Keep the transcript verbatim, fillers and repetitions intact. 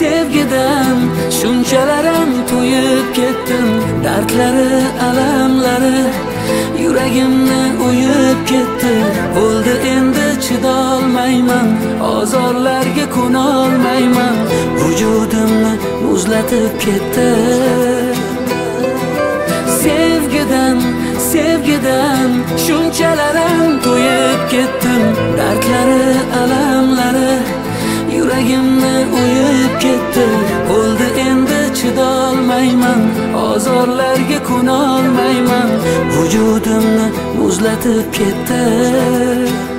sevgidan shunchalarim to'yib ketdim. Dardlari, alamlari yuragimni o'yib ketdi. Bo'ldi endi chidolmayman, ozorlarga ko'nolmayman. Vujudimni muzlatib ketdi. Sevgidan, sevgidan shunchalarim to'yib ketdim. Dardlari, alamlari yuragimni o'yib ketdi. Bo'ldi endi chidolmayman, ozorlarga ko'nolmayman. Vujudimni muzlatib ketdi.